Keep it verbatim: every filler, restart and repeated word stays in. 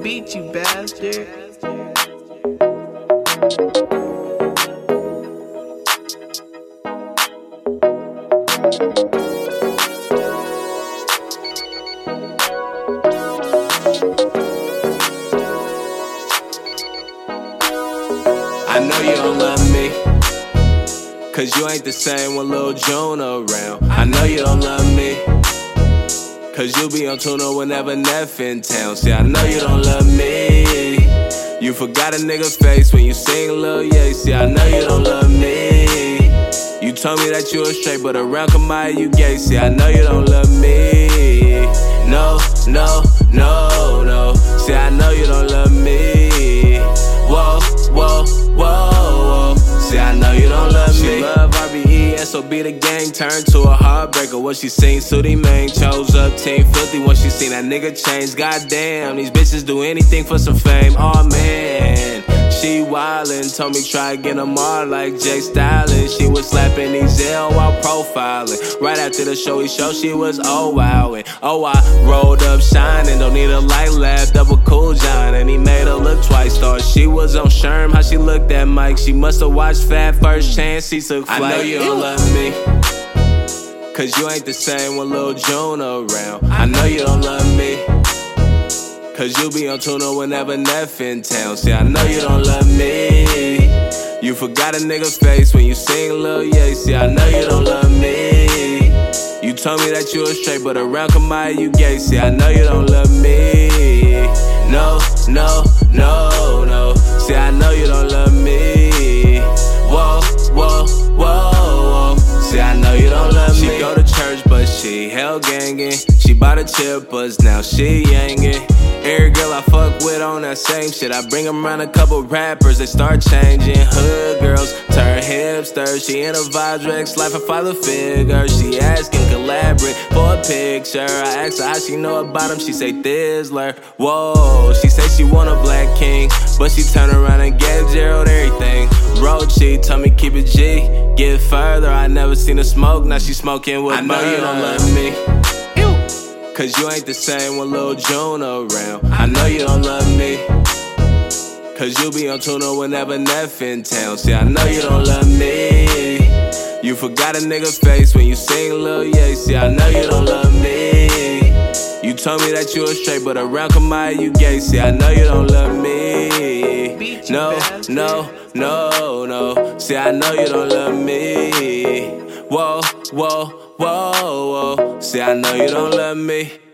beat, you bastard. I know you don't love me, cause you ain't the same when Lil June around. I know you don't love me, cause you be on tuna whenever Neff in town. See, I know you don't love me. You forgot a nigga face when you sing Lil Ye. See, I know you don't love me. You told me that you was straight, but around Kamaya you gay. See, I know you don't love me. No, no, no, no. See, I know you don't love me. Whoa, whoa, whoa, whoa. See, I know you don't love me. She love R B E, S O B the gang turned to a heartbreaker. When she seen Sooty Main, chose up Team Filthy. When she seen that nigga change, goddamn, these bitches do anything for some fame. Oh man, she wildin', told me try again tomorrow like Jay Styles. She was slapping these L while profiling. Right after the show, he showed she was oh wowin'. Oh, I rolled up shining, don't need a light lab, double cool John. And he made her look twice, thought she was on Sherm. How she looked at Mike, she musta watched Fat First Chance, he took flight. I know you don't love me, cause you ain't the same when Lil June around. I know you don't love me, cause you be on tuna whenever Neff in town. See, I know you don't love me. You forgot a nigga face when you sing Lil Ye. See, I know you don't love me. You told me that you was straight, but around Kamaya you gay. See, I know you don't love me. No, no, no, no. See, I know you don't love me. Whoa, whoa, whoa, whoa. See, I know you don't love me. She go to church, but she hell gangin'. She bought a chippers, now she yangin'. Every girl I fuck with on that same shit. I bring them around a couple rappers, they start changing. Hood girls turn hipsters. She in a Vibrex life, a father figure. She asking collaborate for a picture. I asked her how she know about him, she say Thizzler. Whoa, she say she want a black king, but she turn around and gave Gerald everything. Road she told me keep it G, get further. I never seen her smoke, now she smoking with I know murder. You don't love me, cause you ain't the same when Lil June around. I know you don't love me, cause you be on tuna whenever Neff in town. See, I know you don't love me. You forgot a nigga face when you sing Lil Ye. See, I know you don't love me. You told me that you was straight, but around Kamaya you gay. See, I know you don't love me. No, no, no, no. See, I know you don't love me. Whoa, whoa, whoa, whoa. See, I know you don't love me.